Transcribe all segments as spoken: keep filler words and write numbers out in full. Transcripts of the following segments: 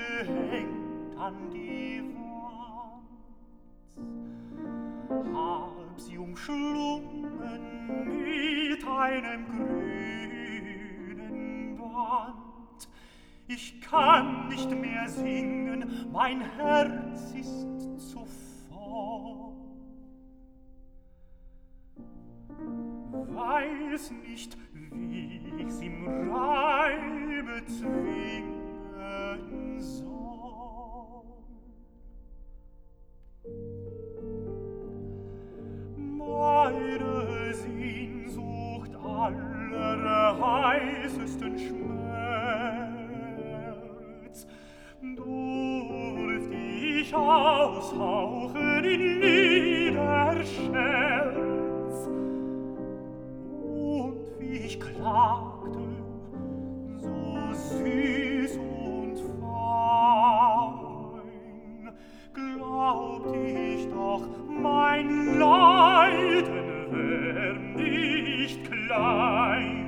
gehängt an die Wand. Hab sie umschlungen mit einem grünen Band. Ich kann nicht mehr singen, mein Herz ist zu voll. Weiß nicht, wie ich's im Reime zwingen soll. Meine Sehnsucht allerheißesten Schmerz durft ich aushauchen in Liederscherz. Und wie ich klagte, so süß und fein, glaubt ich doch, mein Leiden wär nicht klein.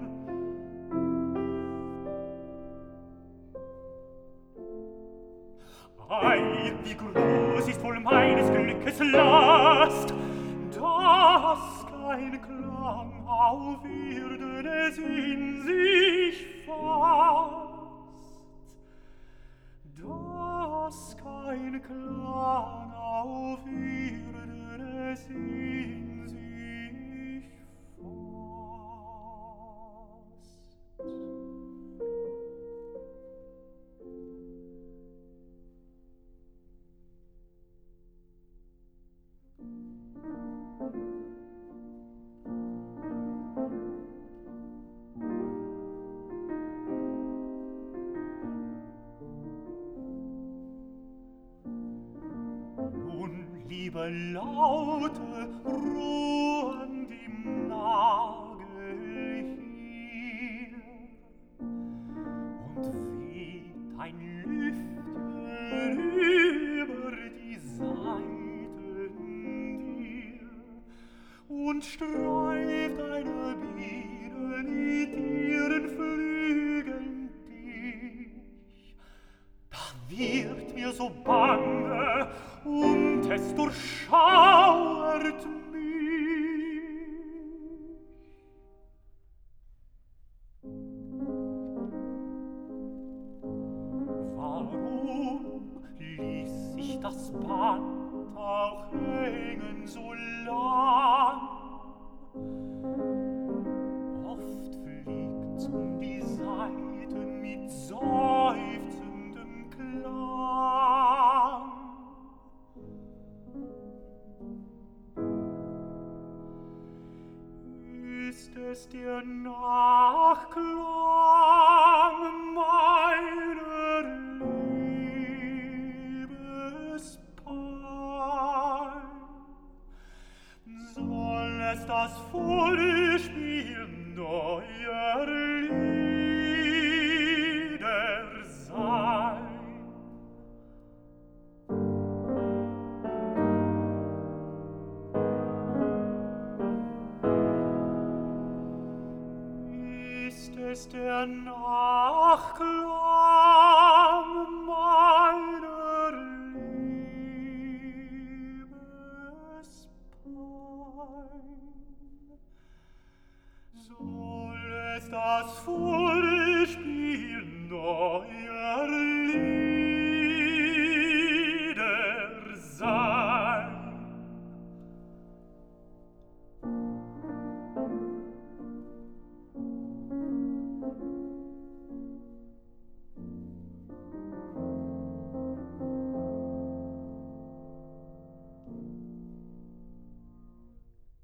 Ei, wie groß ist wohl meines Glückes Last, dass kein Klang auf Erden es in sich fasst, dass kein Klang auf Erden es in sich fasst. Liebe Laute ruhen im Nagel hier und weht ein Lüftchen über die Saiten dir und streift eine Biene mit ihren Flügeln dich. Da wird mir so bange und es durchschauert mich. Warum ließ sich das Band auch hängen so lang? Oft fliegt's um die Saiten mit seufzendem Klang. Ist es der Nachklang meiner Liebespein? Soll es das Vorspiel neuer Lieder sein? Ist der Nachklang meiner Liebespein? Soll es das Vorspiel neuer